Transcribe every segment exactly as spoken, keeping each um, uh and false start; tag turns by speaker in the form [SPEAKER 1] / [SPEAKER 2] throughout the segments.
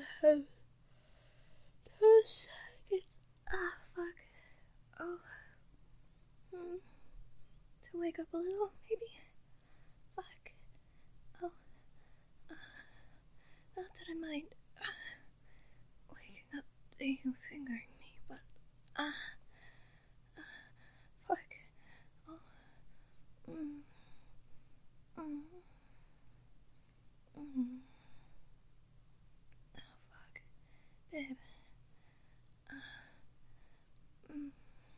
[SPEAKER 1] have two seconds. Ah, fuck. Oh. Hmm. To wake up a little, maybe? Fuck. Oh. Uh, not that I mind uh, waking up to you fingering me, but, ah. Uh, uh, fuck. Oh. Mm. Mm. Mm. Oh, fuck. Babe. Uh. Mm.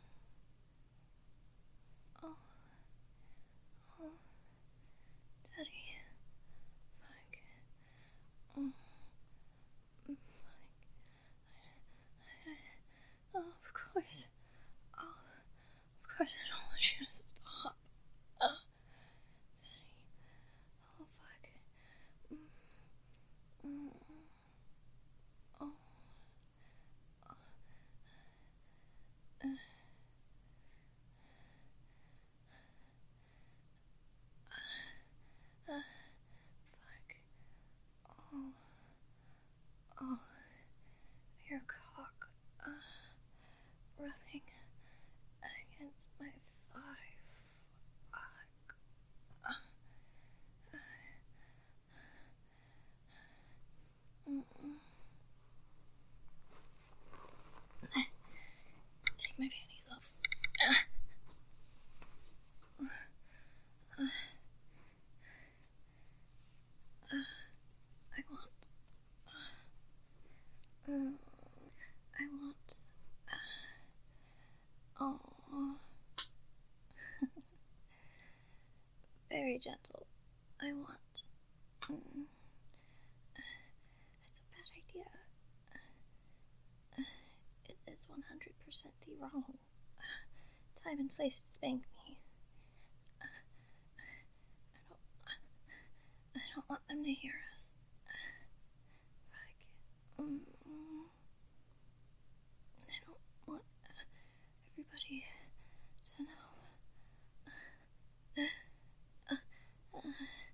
[SPEAKER 1] Oh. Oh. Daddy. Fuck. Oh. Mm. Fuck. Oh, of course. Oh. Of course I don't want you to stop. Uh. Daddy. Oh, fuck. Mm. Mm. Oh. Oh. Uh. Uh. Fuck. Oh. Oh. Your cock. Uh. Rubbing against my thigh. Fuck. Uh. Uh. Mm-mm. Take my panties off. Uh. Uh. Uh. I want. Uh. Mm. I want. Uh. Oh. Very gentle. I want. Mm. It's a bad idea. Uh, it is one hundred percent the wrong uh, time and place to spank me. Uh, I don't. I don't want them to hear us. Uh, like, mm, I don't want everybody to know. Uh, uh,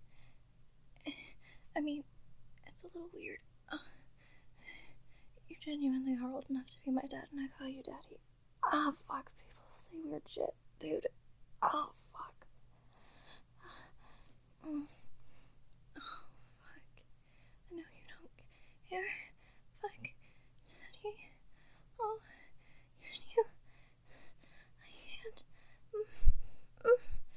[SPEAKER 1] I mean, it's a little weird. Uh, you genuinely are old enough to be my dad, and I call you daddy. Ah, oh, fuck. People say weird shit, dude. Oh, fuck. Mm. Oh, fuck. I know you don't care. Fuck. Daddy. Oh, you. I can't. Mm. Mm.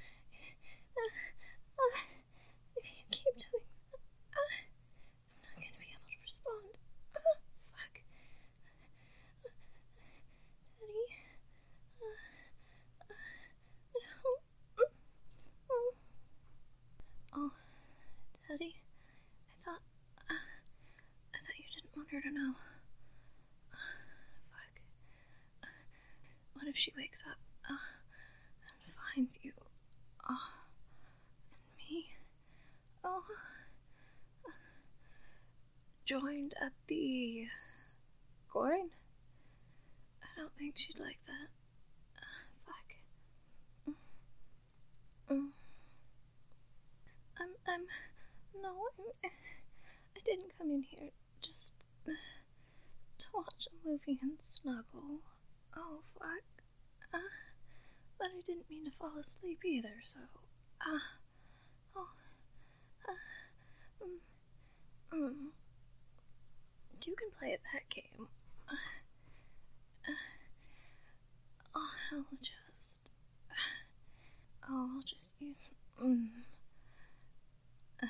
[SPEAKER 1] Uh, uh, if you keep doing that, uh, I'm not gonna be able to respond. Uh, fuck. Uh, Daddy. Uh, uh, no. Mm. Mm. Oh, Daddy. I thought. Uh, I thought you didn't want her to know. Uh, fuck. Uh, what if she wakes up uh, and finds you? Oh, and me? Oh. Uh, joined at the groin? I don't think she'd like that. Uh, fuck. Mm. Mm. I'm, I'm, no, I'm, I didn't come in here just uh, to watch a movie and snuggle. Oh, fuck. Uh, but I didn't mean to fall asleep either, so, ah, uh, oh, uh, mm, mm. You can play at that game. Uh, uh, oh, I'll just, uh, oh, I'll just use, mm, uh,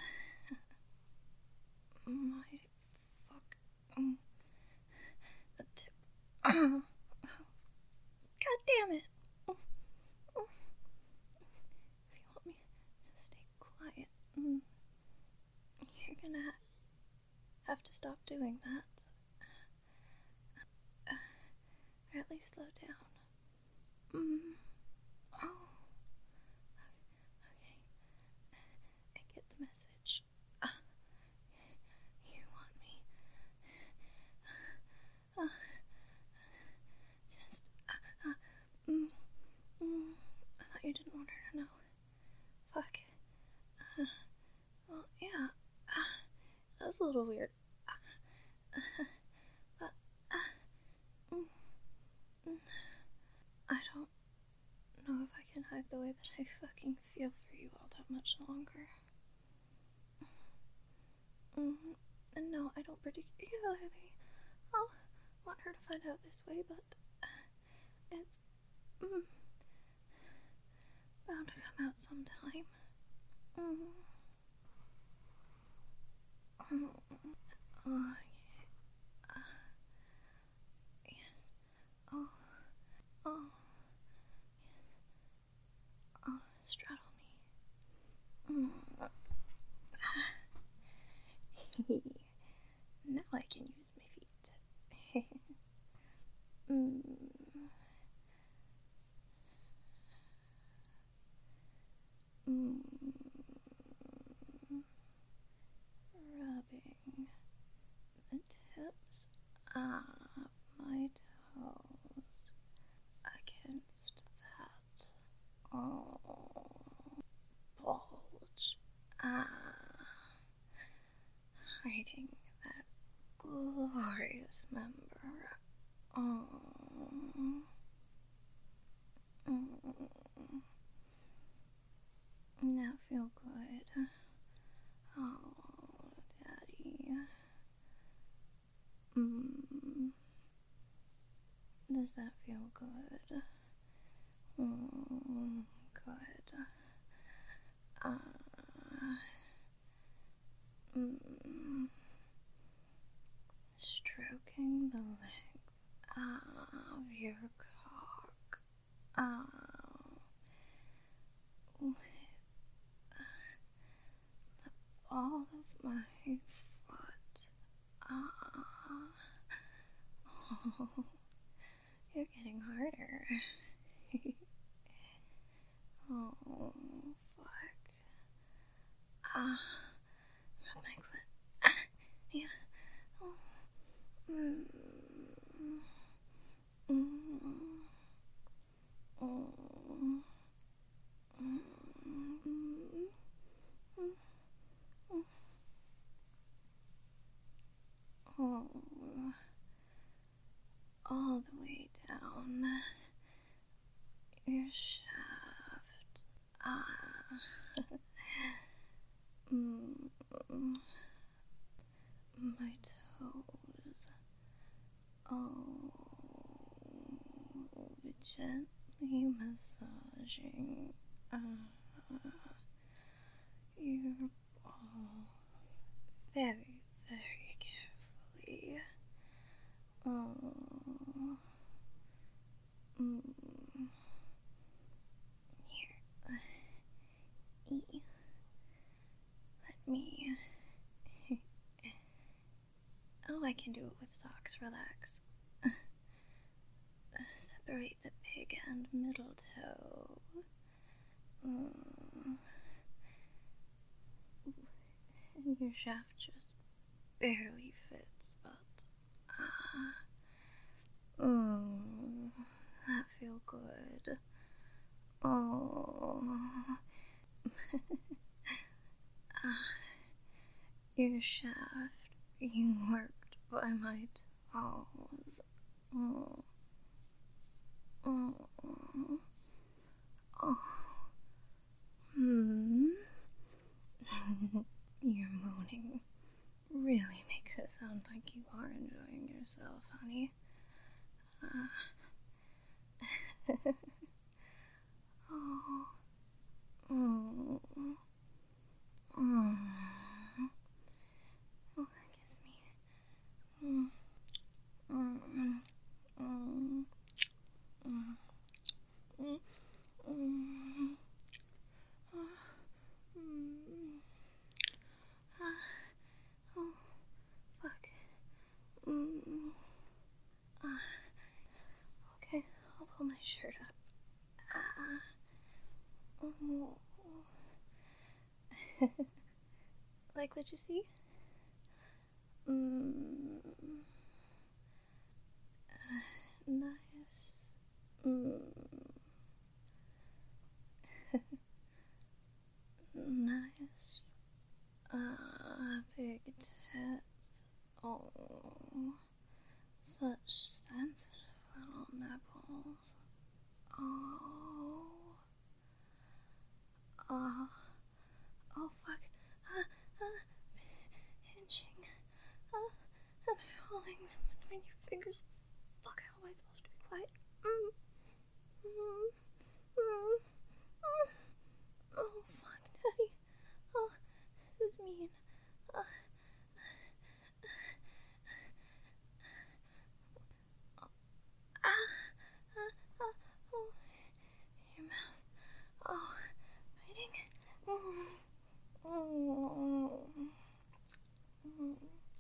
[SPEAKER 1] my fuck, mm, the tip. Oh, God damn it. Oh, oh. If you want me to stay quiet, mm, you're gonna have to stop doing that. Uh, or at least slow down. Mm. Oh. Okay. I get the message. Uh, you want me. Uh, just. Uh, uh, mm, mm. I thought you didn't want her to know. Fuck. Uh, well, yeah. Uh, that was a little weird. Uh, but uh, mm, mm, I don't know if I can hide the way that I fucking feel for you all that much longer. Mm, and no, I don't particularly I'll want her to find out this way, but it's mm, bound to come out sometime. Mm. Mm. Oh, yeah. Uh, yes. Oh. Oh. Yes. Oh, straddle me. Mm. Now I can use my feet. mm. Mm. Rubbing the tips of my toes against that oh, bulge. Ah, hiding that glorious member. Oh. Mm. Now feel good. Oh, Daddy. Mm. Does that feel good? Mm, good. Uh, mm. Stroking the length of your cock. Oh. With the ball of my foot. Ah. Oh. You're getting harder. Oh, fuck. Ah. Rub my clit. Ah. Yeah. Oh. Mm. Mm. Oh. Mm. Oh. All the way down your shaft. Ah. mm. My toes. Oh. Gently massaging uh, your balls very, very carefully. Oh. Mm. Here. E. Let me. Oh, I can do it with socks. Relax. Separate the big and middle toe. Mm. And your shaft just barely fits, but ah. Mm. That feel good. Oh. ah. Your shaft being worked by my toes. Oh. Oh. Oh. Hmm. Your moaning really makes it sound like you are enjoying yourself, honey. Uh. oh. Oh. Oh. Oh, kiss me. Mm. Mm. Mm. Mm. Mm. Mm. Ah. Mm. Ah. Oh, fuck. Mm. Ah. Okay, I'll pull my shirt up. Ah. Oh. Like what you see? Mm. Uh, nice. Mm. nice. Ah, uh, big tits. Oh, such sensitive little nipples. Oh. Ah. Oh, fuck. Ah, ah. Pinching. Ah, and falling between your fingers. Fuck, how am I supposed to be quiet? Mm. Mm. Mm. Mm. Oh, fuck, Daddy. Oh, this is mean. Uh, ah, ah, ah, oh, your mouth. Oh, biting. Mm. Mm. Mm.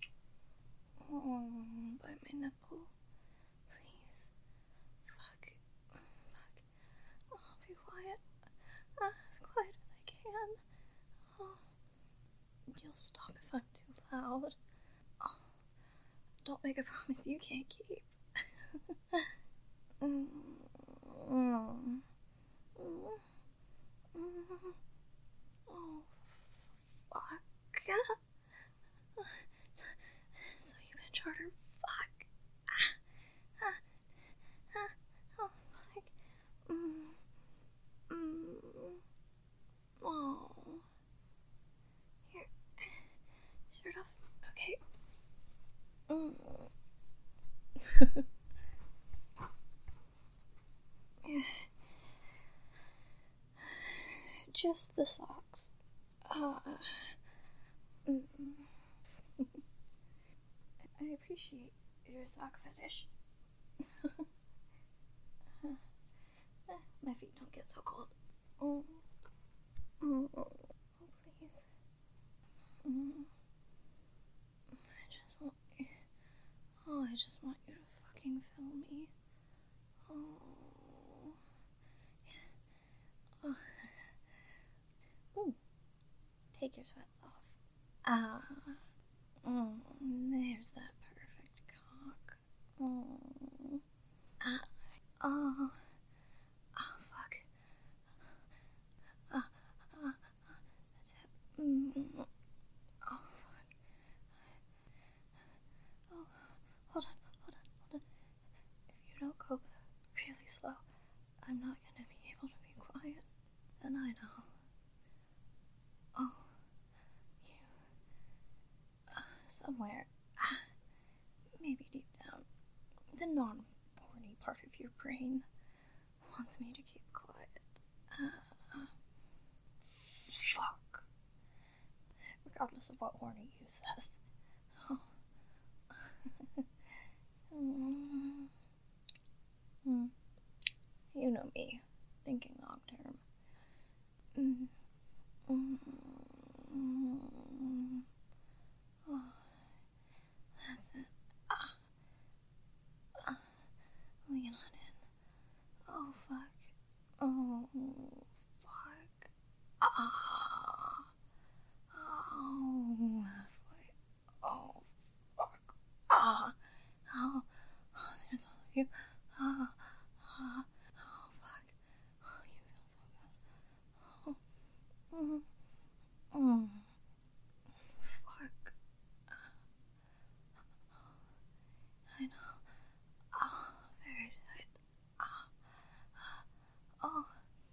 [SPEAKER 1] Mm. Bite my nipple. Please. Fuck. Fuck. Oh, be quiet. Ah, as quiet as I can. Oh. You'll stop if I'm too loud. Oh. Don't make a promise you can't keep. mm. Mm. Mm. Mm. Oh, fuck. So you've been chartered. Fuck. Ah. Ah. Ah. Oh, fuck. Mm. Mm. Oh. Here. Shirt off. Okay. Mm. Just the socks. Uh, mm. I appreciate your sock fetish. My feet don't get so cold. Oh, oh, oh please. Mm. I just want you. Oh, I just want you to fucking feel me. Oh. Oh. Ooh. Take your sweats off. Ah. Oh, there's that perfect cock. Oh. Ah. Oh. Oh, fuck. Ah. Ah. Ah. That's it. Mm. Oh, fuck. Oh. Hold on. Hold on. Hold on. If you don't go really slow, I'm not gonna be able to be quiet. And I know. Oh. You. Uh, somewhere. Ah. Maybe deep down. The non-horny part of your brain wants me to keep quiet. Uh, fuck. Regardless of what horny you says. Oh. mm. Mm. You know me, thinking long term. Mm. Mm. Mm. Oh. That's it. Ah. Ah. Lean on in. Oh, fuck. Oh, fuck. Ah. Oh, halfway. Oh, fuck. Ah. Oh, oh, there's all of you. Ah. Ah. Oh, fuck. Oh, you feel so good. Oh. Mm. Mm. Fuck. I know. Oh, very tight. Ah. Oh.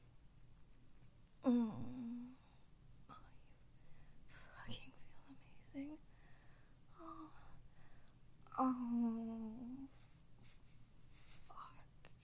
[SPEAKER 1] Mm. Oh, you fucking feel amazing. Oh. Oh. Fuck.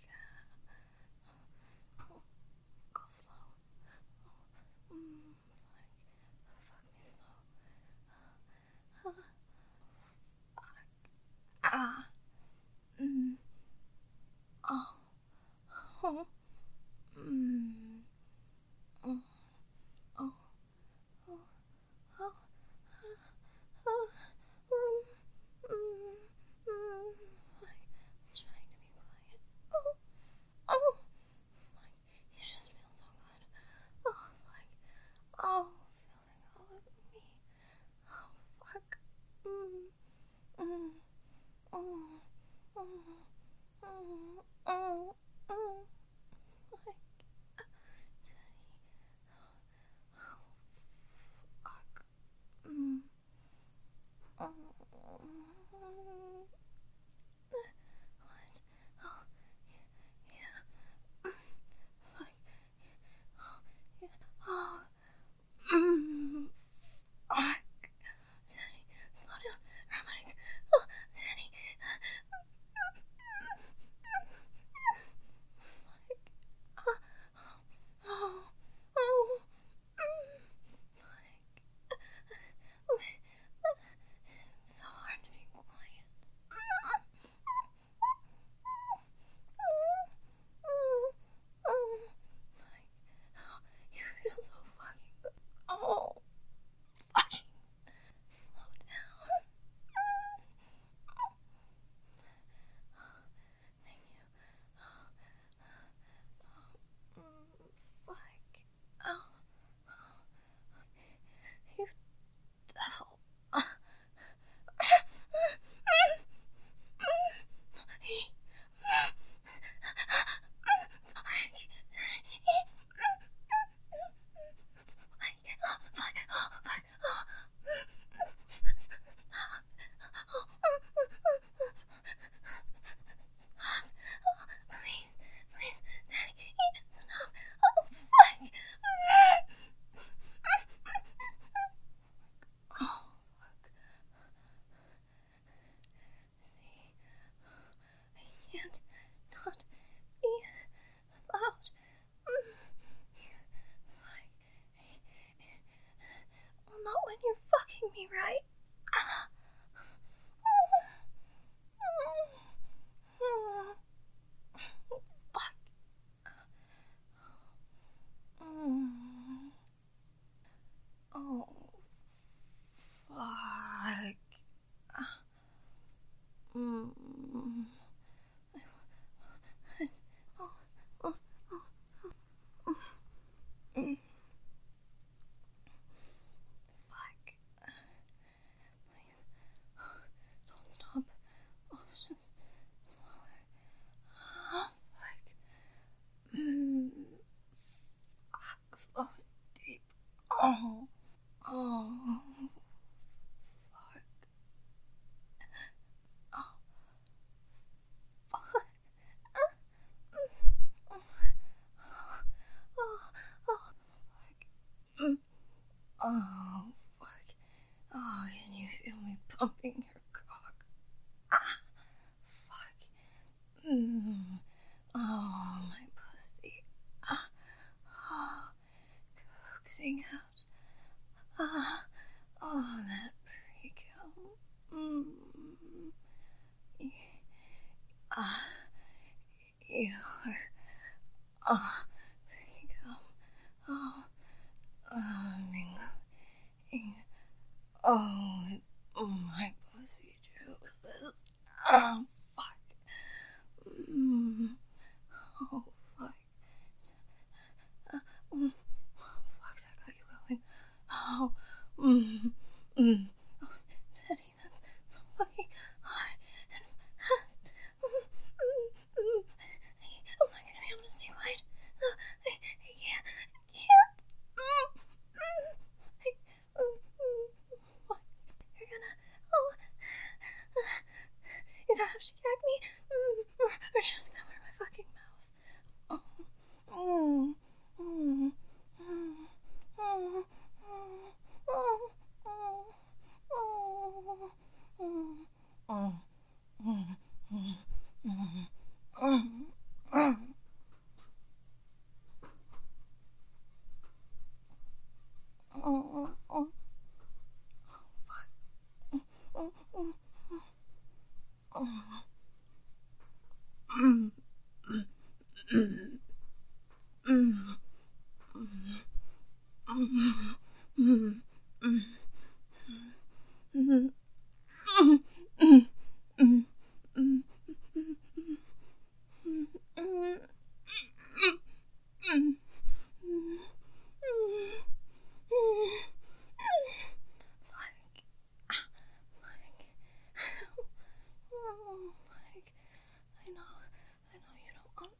[SPEAKER 1] Oh, go slow. Oh. Mm. Fuck. Fuck me slow. Oh. Fuck. Ah. Mm. Oh. Oh. Mm. Oh. Oh. Oh. Oh. Oh. Mm. Mm. Mm. Like, I'm trying to be quiet. Oh. Oh. Like, you just feel so good. Oh, like, oh, feeling all over me. Oh, fuck. Mm. Mm. Oh. Oh. Oh. Oh. Oh. Like, Teddy. Oh, fuck. Mm. Oh. fucking me, right? Fuck. Oh, fuck. Mm. Oh, oh, oh. Mm. Fuck. Please. Don't stop. Oh, just slower. Oh, fuck. Mm. Fuck. Slow and deep. Oh. Oh. Fuck. Oh. Fuck. Oh, fuck. Oh, can you feel me pumping your cock? Ah, fuck. Mm. Oh, my pussy. Ah, oh, coaxing out. Ah, oh, that pre-cum. Mm. Ah, you are. Ah, pre-cum. Oh, oh, mingling. Oh, with my pussy juices. Oh, fuck. Mm. Oh, fuck. Uh, mm. Oh, fuck, that got you going. Oh, mm. Mm. Oh, Teddy, that's so fucking hard and fast. Mm. Mm. Mm. Am I gonna be able to stay quiet? No, I, I can't. I can't. Mm. Mm. I, mm. Mm. What? You're gonna. Oh. Uh, you don't have to gag me. Mm. Or, or just cover my fucking mouth. Oh. Mm. Mm. Mm. Mm. I know, I know you don't want.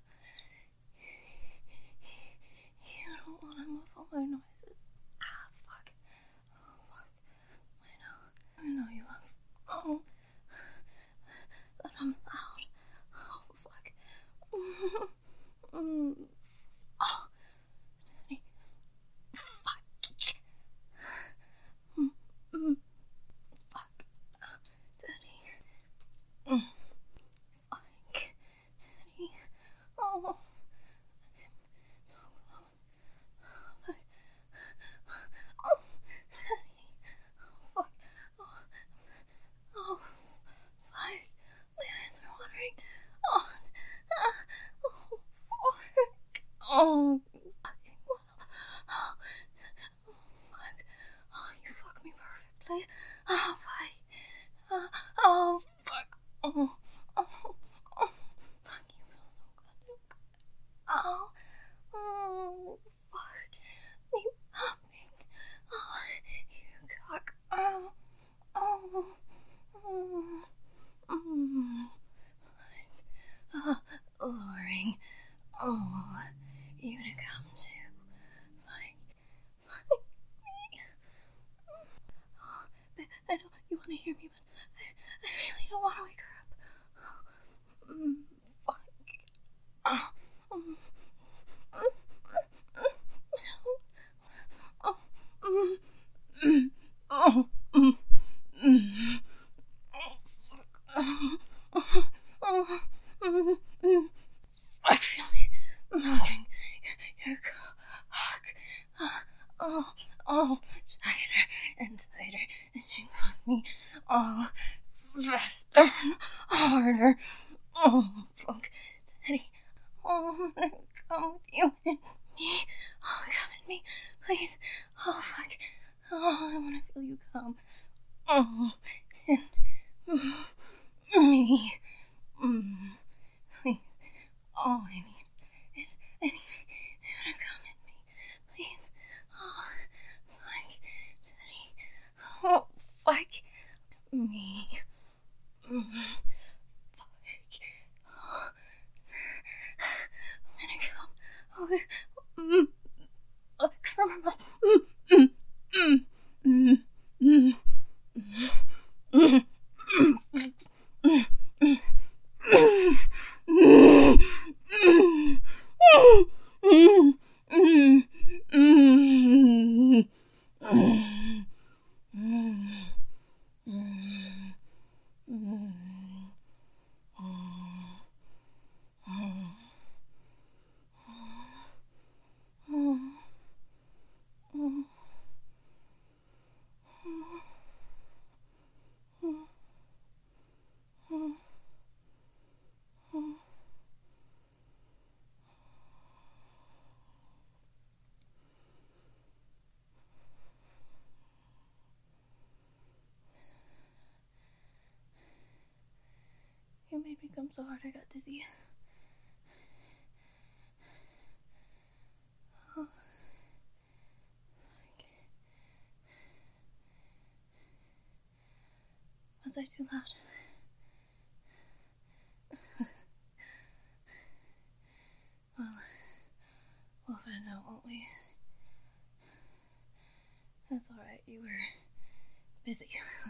[SPEAKER 1] You don't want to muffle my noises. Ah, fuck. Oh, fuck. I know. I know you love. Oh. That I'm loud. Oh, fuck. Mm. Oh. Daddy. Fuck. Mm. Mm. Fuck. Daddy. Mm. Fuck. Daddy. Oh. So close. Fuck. Oh. Daddy. Oh, fuck. Oh. Oh. Fuck. My eyes are watering. Oh. Ah. Oh. Fuck. Oh. Fucking well. Oh. Fuck. Oh, you fuck me perfectly. Oh, fuck. Uh, oh, fuck. Oh. Oh. Oh. Fuck, you feel so goddamn good. Oh. Oh. Fuck. Me pumping. Oh. You cock. Oh. Oh. Oh. Mm. Uh, alluring. Oh, you to come to. Like, like me. Oh, but I know you want to hear me, but I, I really don't want to wake her up. Mm, fuck. Oh. Mm. Oh. Mm. Mm. Oh. Mm. Mm. I feel me melting your, your cock. Oh, oh, tighter and tighter. me. Oh, faster, harder. Oh, fuck, Teddy. Oh, I'm gonna come with you and me. Oh, come with me, please. Oh, fuck. Oh, I wanna feel you come. Oh, and mm, me. Mm, please. Oh, I need it. I need you to come with me, please. Oh, fuck, Teddy. Oh, fuck. Me. Mm, fuck. Oh, I'm gonna come. Oh, mm, oh, come on, mm, mm, mm, mm, mm, mm, mm, mm, You made me come so hard I got dizzy. Oh. Was I too loud? Well, we'll find out, won't we? That's alright, you were busy.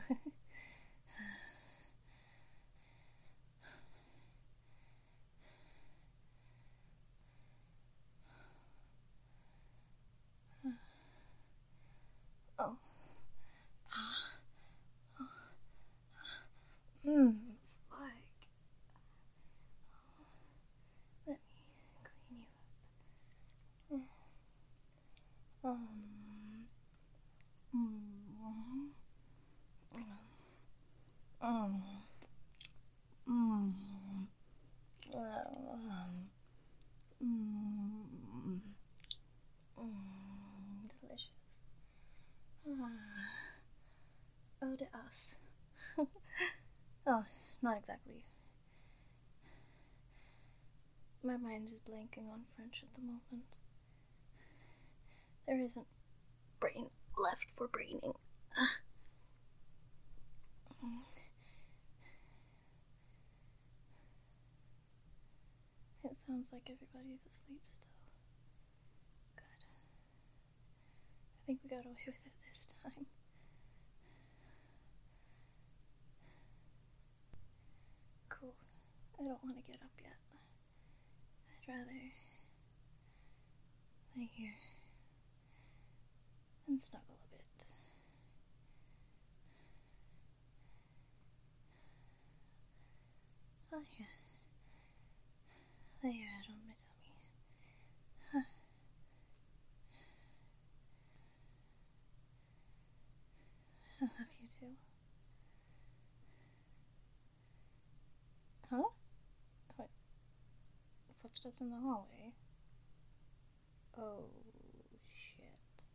[SPEAKER 1] Oh. Ah. Oh. Hmm. Like. Let me clean you up. Um. Mm. Mm. Mm. Um. Mm. Mm. Delicious. Ah. Oh, to us. Oh, not exactly. My mind is blanking on French at the moment. There isn't brain left for braining. It sounds like everybody's asleep still. Good. I think we got away with it this time. Cool. I don't want to get up yet. I'd rather lay here and snuggle a bit. Oh yeah. Lay your head on my tummy. Huh. I love you too. Huh? What? Footsteps in the hallway? Oh, shit.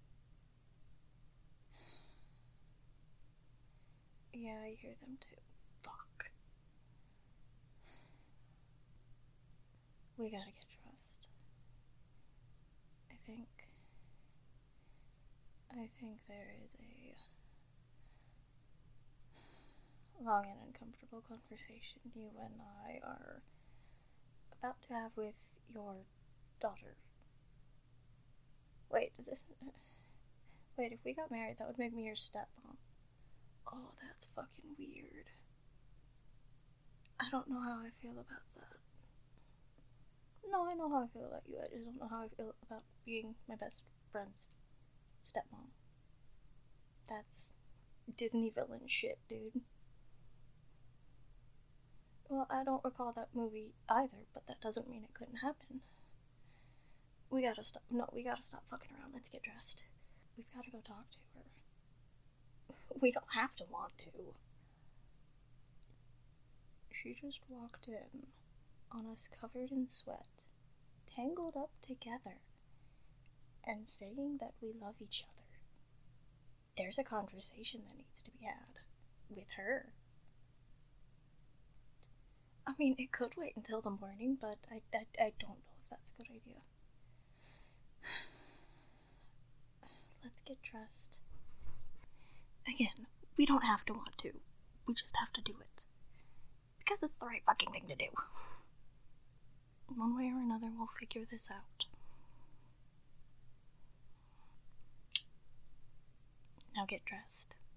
[SPEAKER 1] Yeah, I hear them too. Fuck. We gotta get dressed. I think... I think there is a long and uncomfortable conversation you and I are about to have with your daughter. Wait, is this... Wait, if we got married, that would make me your stepmom. Oh, that's fucking weird. I don't know how I feel about that. No, I know how I feel about you. I just don't know how I feel about being my best friend's stepmom. That's Disney villain shit, dude. Well, I don't recall that movie either, but that doesn't mean it couldn't happen. We gotta stop. No, we gotta stop fucking around. Let's get dressed. We've gotta go talk to her. We don't have to want to. She just walked in on us covered in sweat, tangled up together, and saying that we love each other. There's a conversation that needs to be had with her. I mean, it could wait until the morning, but I, I, I don't know if that's a good idea. Let's get dressed. Again, we don't have to want to. We just have to do it. Because it's the right fucking thing to do. One way or another, we'll figure this out. Now get dressed.